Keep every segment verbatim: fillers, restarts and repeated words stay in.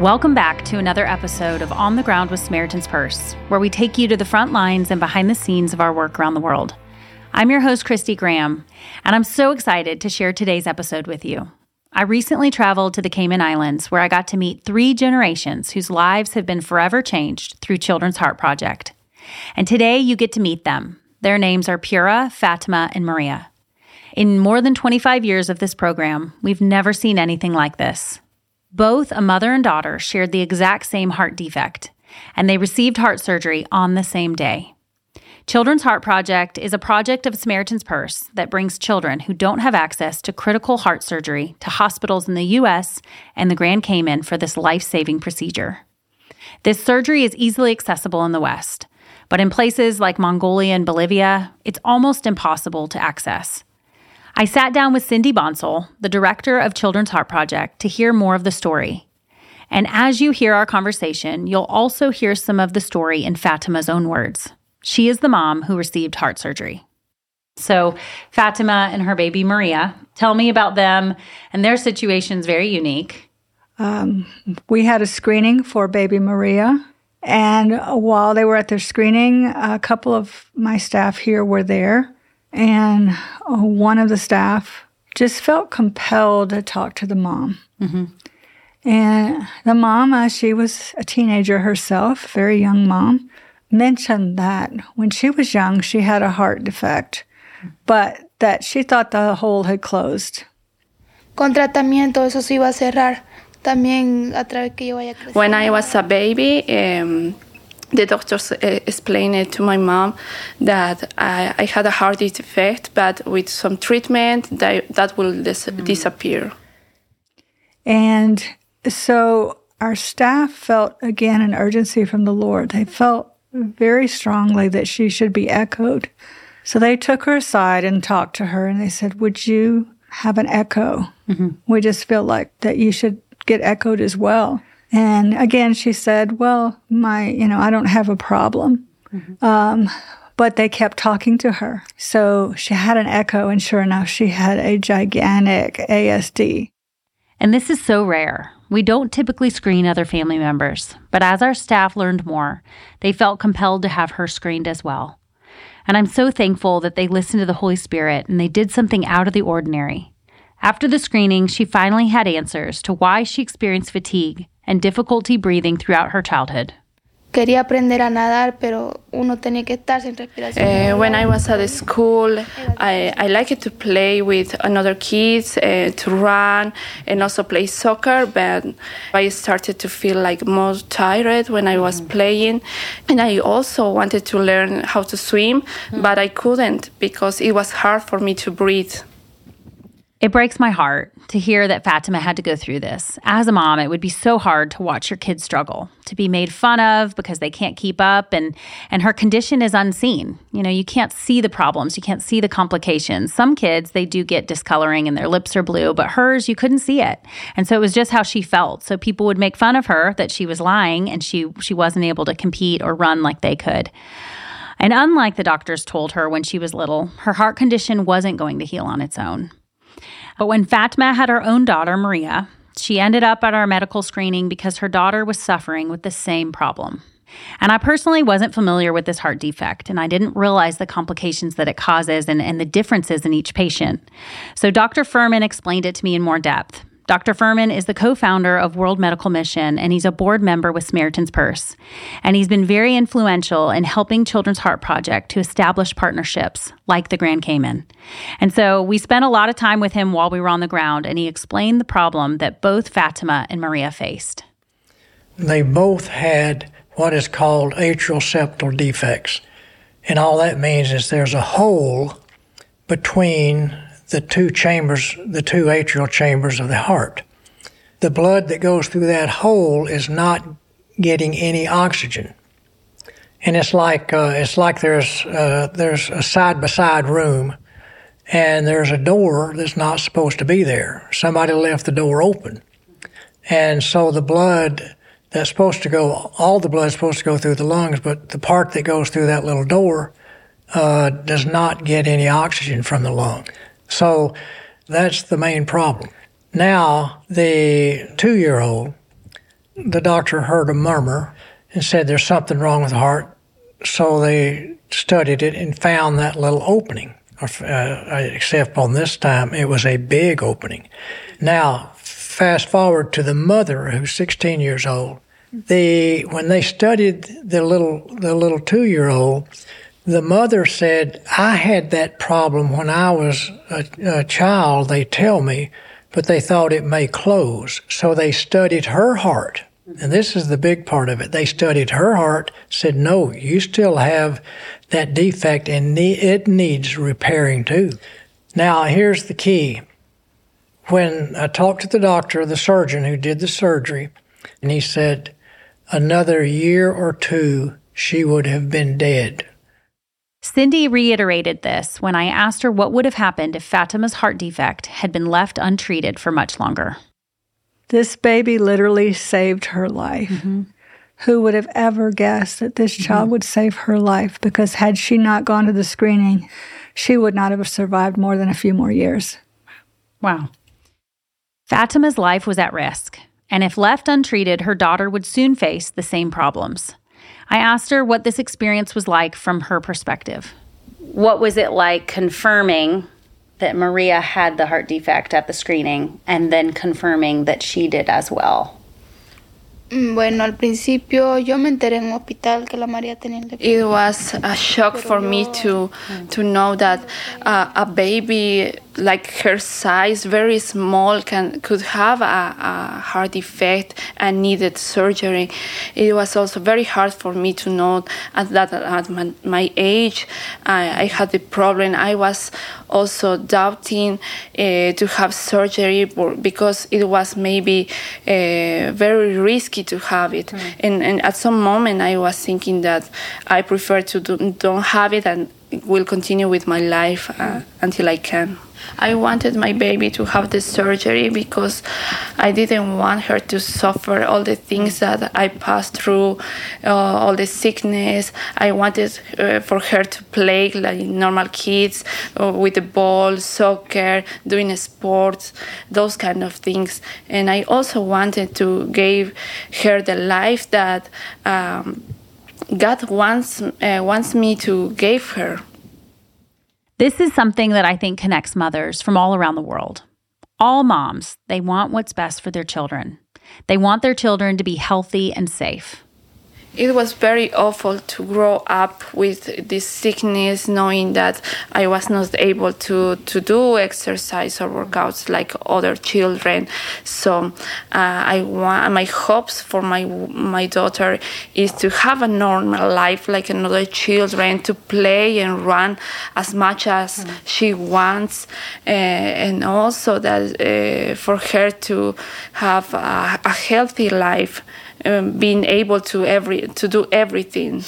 Welcome back to another episode of On the Ground with Samaritan's Purse, where we take you to the front lines and behind the scenes of our work around the world. I'm your host, Christy Graham, and I'm so excited to share today's episode with you. I recently traveled to the Cayman Islands, where I got to meet three generations whose lives have been forever changed through Children's Heart Project. And today you get to meet them. Their names are Pura, Fatima, and Maria. In more than twenty-five years of this program, we've never seen anything like this. Both a mother and daughter shared the exact same heart defect, and they received heart surgery on the same day. Children's Heart Project is a project of Samaritan's Purse that brings children who don't have access to critical heart surgery to hospitals in the U S and the Grand Cayman for this life-saving procedure. This surgery is easily accessible in the West, but in places like Mongolia and Bolivia, it's almost impossible to access. I sat down with Cindy Bonsall, the director of Children's Heart Project, to hear more of the story. And as you hear our conversation, you'll also hear some of the story in Fatima's own words. She is the mom who received heart surgery. So Fatima and her baby Maria, tell me about them, and their situation's very unique. Um, we had a screening for baby Maria, and while they were at their screening, a couple of my staff here were there. And one of the staff just felt compelled to talk to the mom. Mm-hmm. And the mom, uh, she was a teenager herself, very young mom, mentioned that when she was young, she had a heart defect, but that she thought the hole had closed. Con tratamiento, eso se iba a cerrar. También a través que yo vaya creciendo. When I was a baby, um, the doctors uh, explained it to my mom that I, I had a heart defect, but with some treatment, that, that will dis- mm. disappear. And so our staff felt, again, an urgency from the Lord. They felt very strongly that she should be echoed. So they took her aside and talked to her, and they said, would you have an echo? Mm-hmm. We just feel like that you should get echoed as well. And again, she said, well, my, you know, I don't have a problem. Mm-hmm. Um, but they kept talking to her. So she had an echo, and sure enough, she had a gigantic A S D. And this is so rare. We don't typically screen other family members, but as our staff learned more, they felt compelled to have her screened as well. And I'm so thankful that they listened to the Holy Spirit and they did something out of the ordinary. After the screening, she finally had answers to why she experienced fatigue and difficulty breathing throughout her childhood. Quería aprender a nadar, pero uno tenía que estar sin respiración. Uh, when I was at school, I, I liked to play with another kids, uh, to run, and also play soccer, but I started to feel like more tired when I was mm. playing. And I also wanted to learn how to swim, mm. but I couldn't because it was hard for me to breathe. It breaks my heart to hear that Fatima had to go through this. As a mom, it would be so hard to watch your kids struggle, to be made fun of because they can't keep up, and, and her condition is unseen. You know, you can't see the problems. You can't see the complications. Some kids, they do get discoloring and their lips are blue, but hers, you couldn't see it. And so it was just how she felt. So people would make fun of her that she was lying and she, she wasn't able to compete or run like they could. And unlike the doctors told her when she was little, her heart condition wasn't going to heal on its own. But when Fatima had her own daughter, Maria, she ended up at our medical screening because her daughter was suffering with the same problem. And I personally wasn't familiar with this heart defect, and I didn't realize the complications that it causes and, and the differences in each patient. So Doctor Furman explained it to me in more depth. Doctor Furman is the co-founder of World Medical Mission, and he's a board member with Samaritan's Purse. And he's been very influential in helping Children's Heart Project to establish partnerships like the Grand Cayman. And so we spent a lot of time with him while we were on the ground, and he explained the problem that both Fatima and Maria faced. They both had what is called atrial septal defects. And all that means is there's a hole between the two chambers, the two atrial chambers of the heart. The blood that goes through that hole is not getting any oxygen. And it's like uh, it's like there's uh, there's a side-by-side room, and there's a door that's not supposed to be there. Somebody left the door open. And so the blood that's supposed to go, all the blood is supposed to go through the lungs, but the part that goes through that little door uh, does not get any oxygen from the lung. So that's the main problem. Now, the two-year-old, the doctor heard a murmur and said there's something wrong with the heart. So they studied it and found that little opening. Uh, except on this time, it was a big opening. Now, fast forward to the mother, who's sixteen years old. The when they studied the little the little two-year-old, the mother said, "I had that problem when I was a, a child. They tell me, but they thought it may close, so they studied her heart." And this is the big part of it. They studied her heart, said, "No, you still have that defect, and it needs repairing too." Now, here's the key. When I talked to the doctor, the surgeon who did the surgery, and he said, another year or two, she would have been dead. Cindy reiterated this when I asked her what would have happened if Fatima's heart defect had been left untreated for much longer. This baby literally saved her life. Mm-hmm. Who would have ever guessed that this child mm-hmm. would save her life? Because had she not gone to the screening, she would not have survived more than a few more years. Wow. Fatima's life was at risk, and if left untreated, her daughter would soon face the same problems. I asked her what this experience was like from her perspective. What was it like confirming that Maria had the heart defect at the screening and then confirming that she did as well? Bueno, al principio yo me enteré en un hospital que la María tenía el defecto. It was a shock for me to to know that uh, a baby like her size, very small, can could have a, a heart defect and needed surgery. It was also very hard for me to know at that at my, my age I, I had the problem. I was also doubting uh, to have surgery because it was maybe uh, very risky to have it. Mm. And, and at some moment I was thinking that I prefer to do, don't have it and will continue with my life uh, until I can. I wanted my baby to have the surgery because I didn't want her to suffer all the things that I passed through, uh, all the sickness. I wanted uh, for her to play like normal kids uh, with the ball, soccer, doing sports, those kind of things. And I also wanted to give her the life that um, God wants uh, wants me to give her. This is something that I think connects mothers from all around the world. All moms, they want what's best for their children. They want their children to be healthy and safe. It was very awful to grow up with this sickness, knowing that I was not able to, to do exercise or workouts like other children. So uh, I want, my hopes for my my daughter is to have a normal life like another children, to play and run as much as mm-hmm. she wants, uh, and also that uh, for her to have a, a healthy life. Um, being able to every to do everything.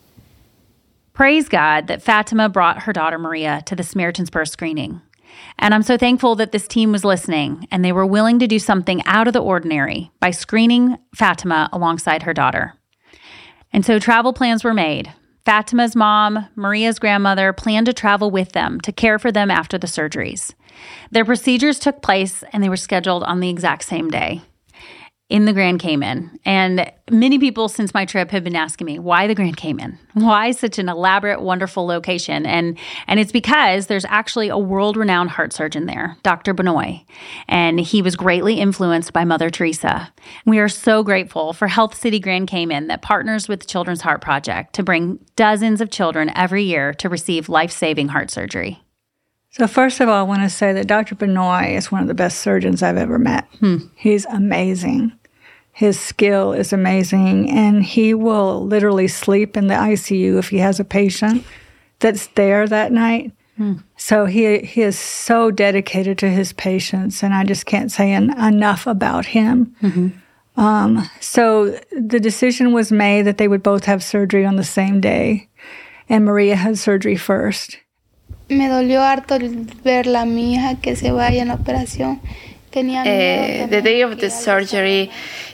Praise God that Fatima brought her daughter Maria to the Samaritan's Purse screening. And I'm so thankful that this team was listening and they were willing to do something out of the ordinary by screening Fatima alongside her daughter. And so travel plans were made. Fatima's mom, Maria's grandmother, planned to travel with them to care for them after the surgeries. Their procedures took place and they were scheduled on the exact same day, in the Grand Cayman. And many people since my trip have been asking me, why the Grand Cayman? Why such an elaborate, wonderful location? And and it's because there's actually a world-renowned heart surgeon there, Doctor Benoit, and he was greatly influenced by Mother Teresa. We are so grateful for Health City Grand Cayman that partners with the Children's Heart Project to bring dozens of children every year to receive life-saving heart surgery. So first of all, I want to say that Doctor Benoit is one of the best surgeons I've ever met. Hmm. He's amazing. His skill is amazing, and he will literally sleep in the I C U if he has a patient that's there that night. Hmm. So he he is so dedicated to his patients, and I just can't say en- enough about him. Mm-hmm. Um, so the decision was made that they would both have surgery on the same day, and Maria had surgery first. Me dolió harto verla a mi hija que se vaya en la operación. Uh, the day of the surgery,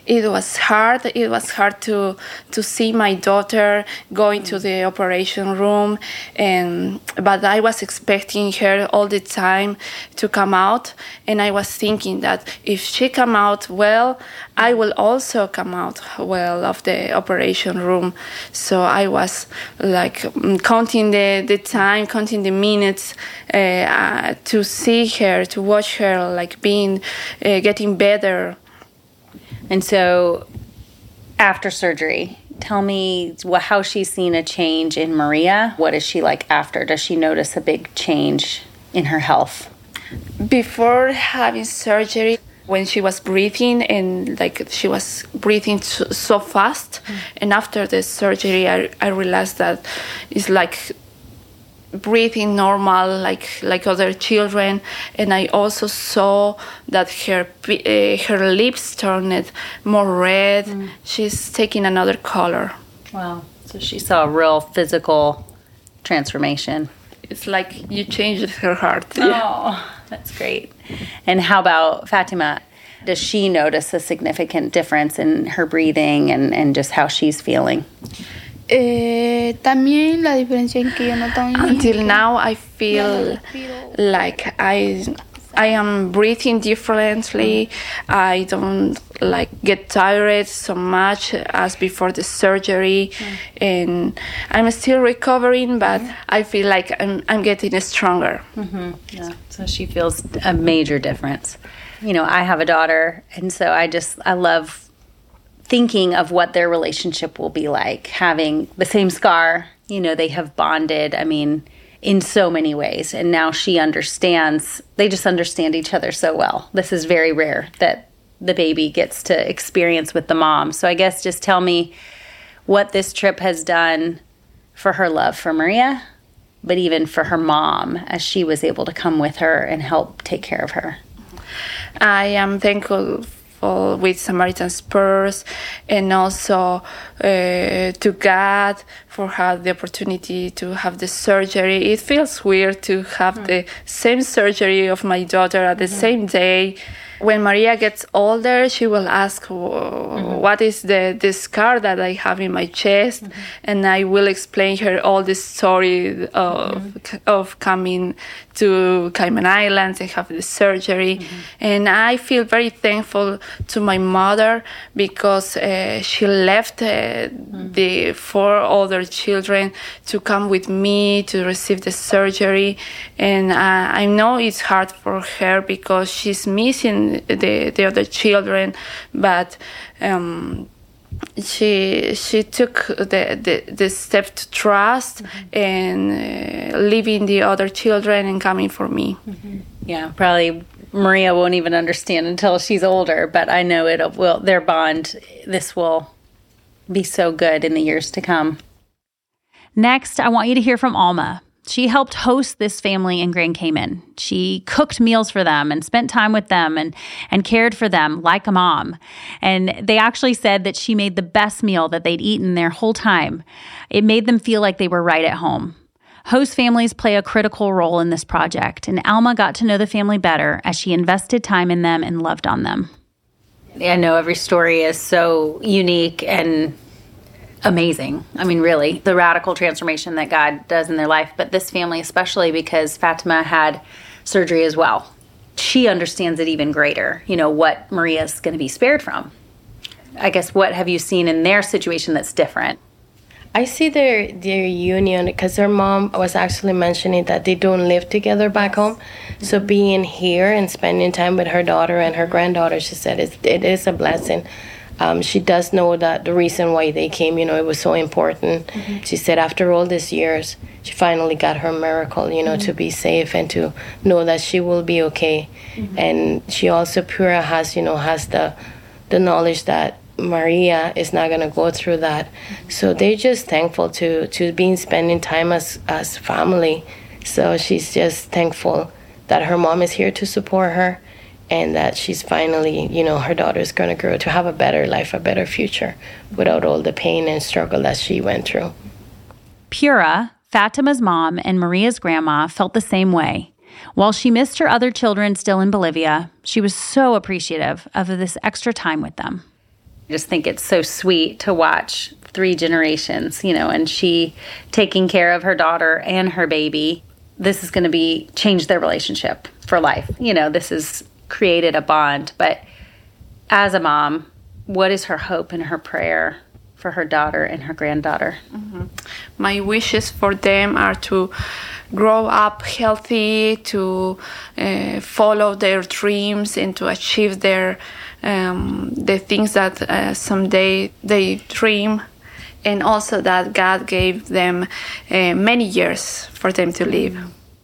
it was hard. It was hard to to see my daughter going to the operation room, and but I was expecting her all the time to come out, and I was thinking that if she come out well, I will also come out well of the operation room. So I was like counting the, the time, counting the minutes uh, uh, to see her, to watch her, like being, uh, getting better. And so after surgery, tell me what, how she's seen a change in Maria. What is she like after? Does she notice a big change in her health? Before having surgery, when she was breathing and like she was breathing so, so fast, mm. and after the surgery, I, I realized that it's like breathing normal, like like other children, and I also saw that her uh, her lips turned more red. Mm. She's taking another color. Wow! So she saw a real physical transformation. It's like you changed her heart. Oh, that's great. And how about Fatima? Does she notice a significant difference in her breathing and, and just how she's feeling? Eh, también la diferencia en que yo noto en mí. Until now, I feel like I I am breathing differently. I don't like get tired so much as before the surgery, mm. and I'm still recovering, but mm. I feel like I'm I'm getting stronger. Mm-hmm. Yeah. So she feels a major difference. You know, I have a daughter, and so I just I love thinking of what their relationship will be like, having the same scar. You know, they have bonded. I mean, in so many ways. And now she understands, they just understand each other so well. This is very rare that the baby gets to experience with the mom. So I guess just tell me what this trip has done for her love for Maria, but even for her mom, as she was able to come with her and help take care of her. I am thankful with Samaritan's Purse, and also uh, to God for have the opportunity to have the surgery. It feels weird to have mm-hmm. the same surgery of my daughter at the mm-hmm. same day. When Maria gets older, she will ask, mm-hmm. what is the, the scar that I have in my chest? Mm-hmm. And I will explain her all the story of, mm-hmm. of coming to Cayman Islands and have the surgery. Mm-hmm. And I feel very thankful to my mother because uh, she left uh, mm-hmm. the four other children to come with me to receive the surgery. And uh, I know it's hard for her because she's missing the the other children, but um, she she took the, the, the step to trust mm-hmm. and uh, leaving the other children and coming for me. Mm-hmm. Yeah, probably Maria won't even understand until she's older, but I know it will. Their bond, this will be so good in the years to come. Next, I want you to hear from Alma. She helped host this family in Grand Cayman. She cooked meals for them and spent time with them and, and cared for them like a mom. And they actually said that she made the best meal that they'd eaten their whole time. It made them feel like they were right at home. Host families play a critical role in this project, and Alma got to know the family better as she invested time in them and loved on them. I know every story is so unique and amazing. I mean, really, the radical transformation that God does in their life, but this family especially because Fatima had surgery as well. She understands it even greater, you know, what Maria's going to be spared from. I guess, what have you seen in their situation that's different? I see their their union because their mom was actually mentioning that they don't live together back home. Mm-hmm. So being here and spending time with her daughter and her granddaughter, she said it, it is a blessing. Um, she does know that the reason why they came, you know, it was so important. Mm-hmm. She said after all these years, she finally got her miracle, you know, mm-hmm. to be safe and to know that she will be okay. Mm-hmm. And she also, Pura has, you know, has the the knowledge that Maria is not going to go through that. Mm-hmm. So they're just thankful to, to being spending time as, as family. So she's just thankful that her mom is here to support her. And that she's finally, you know, her daughter's going to grow to have a better life, a better future, without all the pain and struggle that she went through. Pura, Fatima's mom, and Maria's grandma felt the same way. While she missed her other children still in Bolivia, she was so appreciative of this extra time with them. I just think it's so sweet to watch three generations, you know, and she taking care of her daughter and her baby. This is going to be change their relationship for life. You know, this has created a bond. But as a mom, what is her hope and her prayer for her daughter and her granddaughter? Mm-hmm. My wishes for them are to grow up healthy, to uh, follow their dreams, and to achieve their um, the things that uh, someday they dream, and also that God gave them uh, many years for them to live.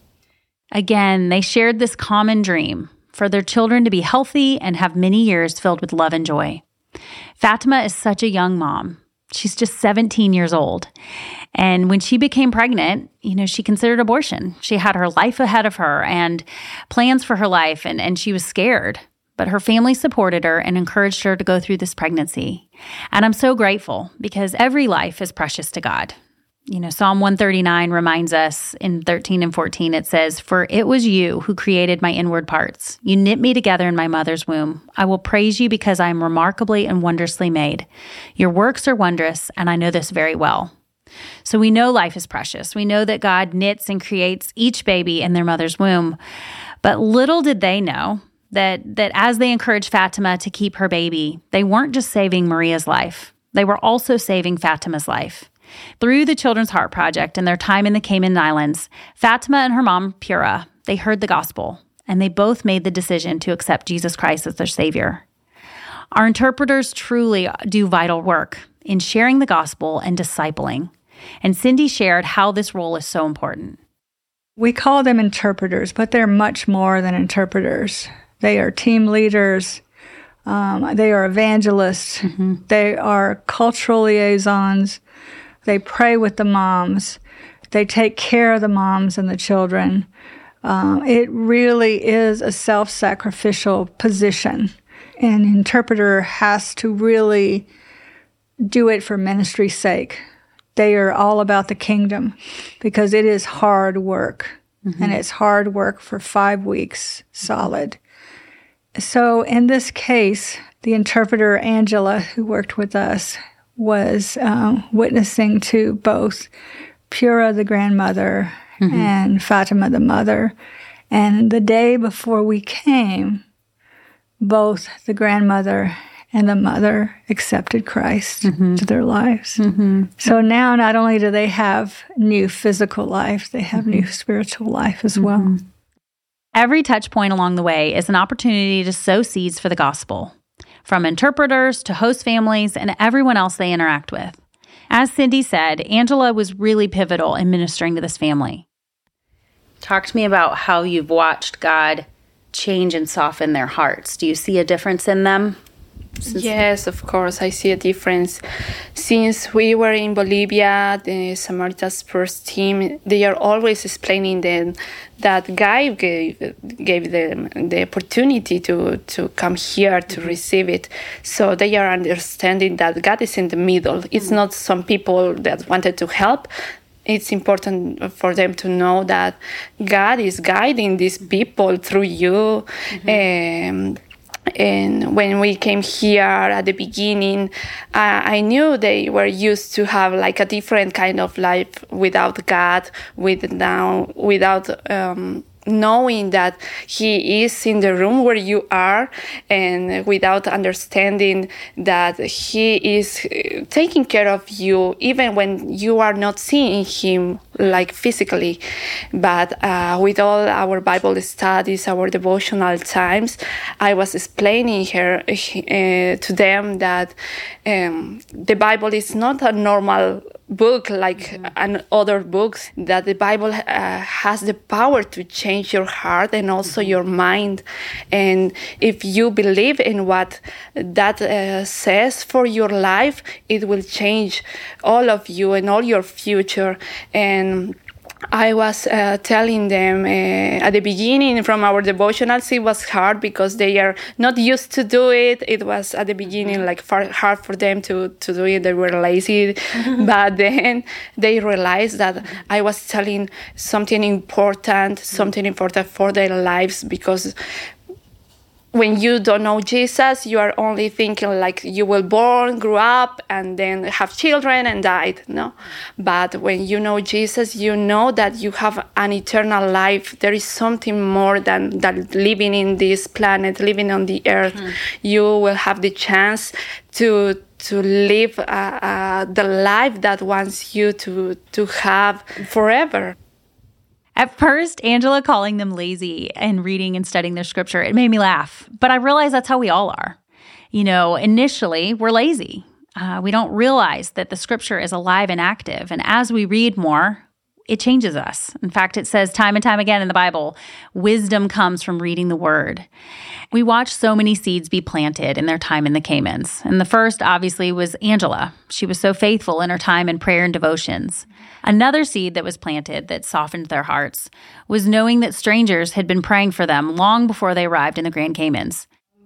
Again, they shared this common dream for their children to be healthy and have many years filled with love and joy. Fatima is such a young mom. She's just seventeen years old. And when she became pregnant, you know, she considered abortion. She had her life ahead of her and plans for her life, and, and she was scared. But her family supported her and encouraged her to go through this pregnancy. And I'm so grateful because every life is precious to God. You know, Psalm one thirty-nine reminds us in thirteen and fourteen, it says, "For it was you who created my inward parts. You knit me together in my mother's womb. I will praise you because I am remarkably and wondrously made. Your works are wondrous, and I know this very well." So we know life is precious. We know that God knits and creates each baby in their mother's womb. But little did they know that, that as they encouraged Fatima to keep her baby, they weren't just saving Maria's life. They were also saving Fatima's life. Through the Children's Heart Project and their time in the Cayman Islands, Fatima and her mom, Pura, they heard the gospel, and they both made the decision to accept Jesus Christ as their Savior. Our interpreters truly do vital work in sharing the gospel and discipling. And Cindy shared how this role is so important. We call them interpreters, but they're much more than interpreters. They are team leaders. Um, they are evangelists. Mm-hmm. They are cultural liaisons. They pray with the moms. They take care of the moms and the children. Um, it really is a self-sacrificial position. An interpreter has to really do it for ministry's sake. They are all about the kingdom because it is hard work. Mm-hmm. And it's hard work for five weeks solid. So in this case, the interpreter, Angela, who worked with us, was um, witnessing to both Pura, the grandmother, mm-hmm. and Fatima, the mother. And the day before we came, both the grandmother and the mother accepted Christ mm-hmm. to their lives. Mm-hmm. So now not only do they have new physical life, they have mm-hmm. new spiritual life as mm-hmm. well. Every touch point along the way is an opportunity to sow seeds for the gospel, from interpreters to host families and everyone else they interact with. As Cindy said, Angela was really pivotal in ministering to this family. Talk to me about how you've watched God change and soften their hearts. Do you see a difference in them? Since yes, of course, I see a difference. Since we were in Bolivia, the Samaritas First team, they are always explaining them that God gave, gave them the opportunity to, to come here to mm-hmm. receive it. So they are understanding that God is in the middle. Mm-hmm. It's not some people that wanted to help. It's important for them to know that God is guiding these people through you. Mm-hmm. Um, And when we came here at the beginning, uh, I knew they were used to have like a different kind of life without God, with now without um, knowing that He is in the room where you are, and without understanding that He is taking care of you, even when you are not seeing Him like physically. But uh, with all our Bible studies, our devotional times, I was explaining her uh, to them that um, the Bible is not a normal book like mm-hmm. an other books, that the Bible uh, has the power to change your heart and also mm-hmm. your mind. And if you believe in what that uh, says for your life, it will change all of you and all your future. And I was uh, telling them uh, at the beginning from our devotionals, it was hard because they are not used to do it. It was at the beginning like far, hard for them to, to do it. They were lazy. But then they realized that I was telling something important, something important for their lives, because when you don't know Jesus, you are only thinking like you will born, grow up, and then have children and died, no? But when you know Jesus, you know that you have an eternal life. There is something more than, than living in this planet, living on the earth. Mm. You will have the chance to to live uh, uh, the life that wants you to to have forever. At first, Angela calling them lazy and reading and studying their scripture, it made me laugh. But I realize that's how we all are. You know, initially, we're lazy. Uh, we don't realize that the scripture is alive and active. And as we read more, it changes us. In fact, it says time and time again in the Bible, wisdom comes from reading the word. We watched so many seeds be planted in their time in the Caymans. And the first, obviously, was Angela. She was so faithful in her time in prayer and devotions. Another seed that was planted that softened their hearts was knowing that strangers had been praying for them long before they arrived in the Grand Caymans.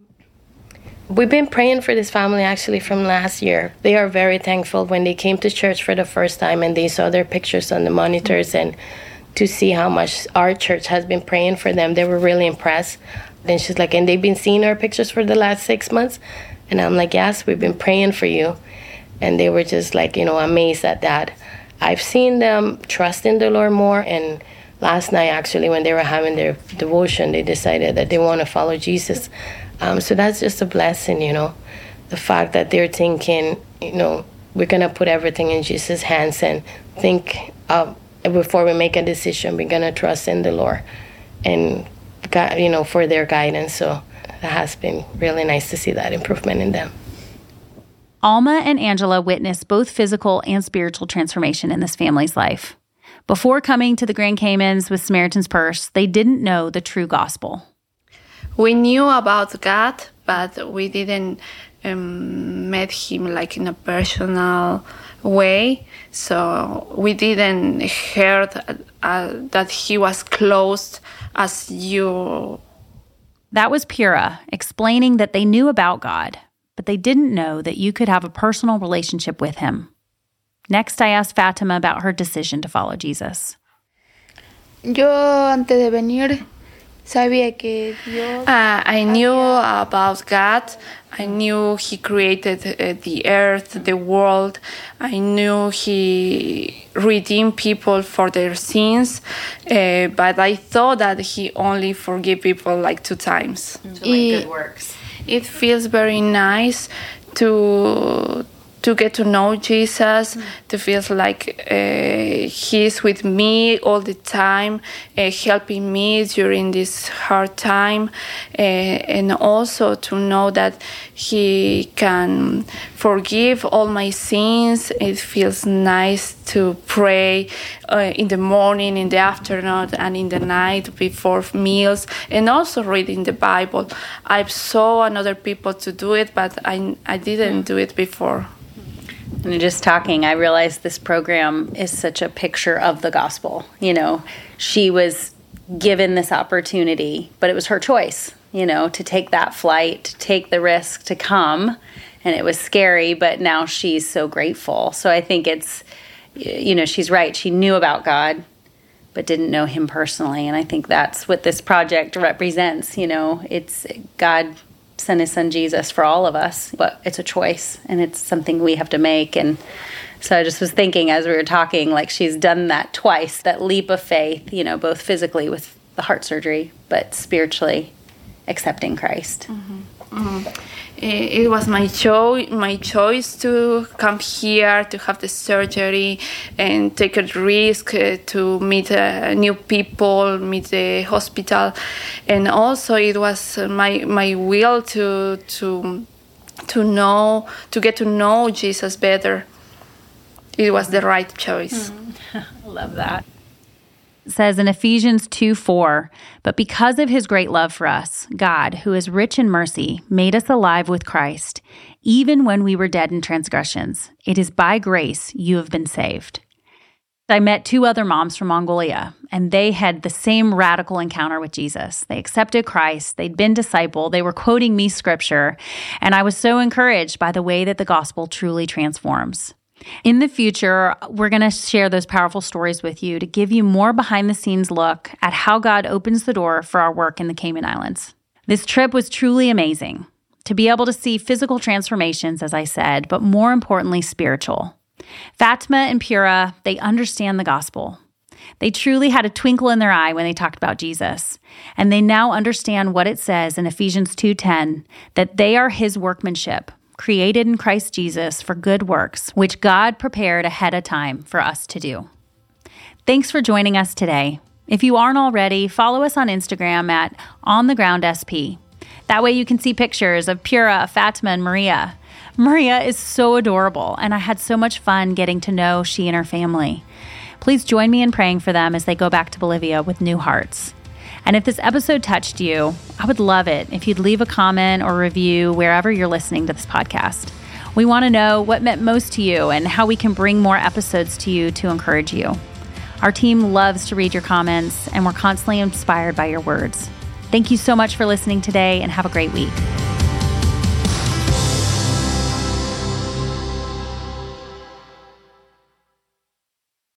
We've been praying for this family actually from last year. They are very thankful when they came to church for the first time and they saw their pictures on the monitors, and to see how much our church has been praying for them, they were really impressed. Then she's like, and they've been seeing our pictures for the last six months? And I'm like, yes, we've been praying for you. And they were just like, you know, amazed at that. I've seen them trust in the Lord more. And last night, actually, when they were having their devotion, they decided that they want to follow Jesus. Um, so that's just a blessing, you know, the fact that they're thinking, you know, we're going to put everything in Jesus' hands and think uh, before we make a decision, we're going to trust in the Lord and, you know, for their guidance. So that has been really nice to see that improvement in them. Alma and Angela witnessed both physical and spiritual transformation in this family's life. Before coming to the Grand Caymans with Samaritan's Purse, they didn't know the true gospel. We knew about God, but we didn't um, met him like in a personal way. So we didn't hear uh, that he was close as you. That was Pura explaining that they knew about God, but they didn't know that you could have a personal relationship with him. Next, I asked Fatima about her decision to follow Jesus. Yo, antes de venir, sabía que Dios... Uh, I knew about God. I knew he created uh, the earth, the world. I knew he redeemed people for their sins. Uh, but I thought that he only forgave people like two times. So like good works. It feels very nice to... to get to know Jesus, mm. to feel like uh, he's with me all the time, uh, helping me during this hard time, uh, and also to know that he can forgive all my sins. It feels nice to pray uh, in the morning, in the afternoon, and in the night before meals, and also reading the Bible. I saw other people to do it, but I, I didn't mm. do it before. And just talking, I realized this program is such a picture of the gospel. You know, she was given this opportunity, but it was her choice, you know, to take that flight, to take the risk to come. And it was scary, but now she's so grateful. So I think it's, you know, she's right. She knew about God, but didn't know him personally. And I think that's what this project represents. You know, it's God sent his son Jesus for all of us, but it's a choice and it's something we have to make. And so I just was thinking as we were talking, like she's done that twice, that leap of faith, you know, both physically with the heart surgery, but spiritually accepting Christ. Mm-hmm. Mm-hmm. It was my choice, my choice to come here, to have the surgery and take a risk uh, to meet uh, new people, meet the hospital, and also it was my my will to to to know to get to know Jesus better. It was the right choice. Mm. I love that. It says in Ephesians two four, but because of his great love for us, God, who is rich in mercy, made us alive with Christ, even when we were dead in transgressions. It is by grace you have been saved. I met two other moms from Mongolia, and they had the same radical encounter with Jesus. They accepted Christ. They'd been discipled. They were quoting me scripture, and I was so encouraged by the way that the gospel truly transforms. In the future, we're going to share those powerful stories with you to give you more behind-the-scenes look at how God opens the door for our work in the Cayman Islands. This trip was truly amazing. To be able to see physical transformations, as I said, but more importantly, spiritual. Fatima and Pura, they understand the gospel. They truly had a twinkle in their eye when they talked about Jesus, and they now understand what it says in Ephesians two ten, that they are his workmanship, created in Christ Jesus for good works, which God prepared ahead of time for us to do. Thanks for joining us today. If you aren't already, follow us on Instagram at On The Ground S P. That way you can see pictures of Pura, Fatima, and Maria. Maria is so adorable, and I had so much fun getting to know she and her family. Please join me in praying for them as they go back to Bolivia with new hearts. And if this episode touched you, I would love it if you'd leave a comment or review wherever you're listening to this podcast. We want to know what meant most to you and how we can bring more episodes to you to encourage you. Our team loves to read your comments, and we're constantly inspired by your words. Thank you so much for listening today, and have a great week.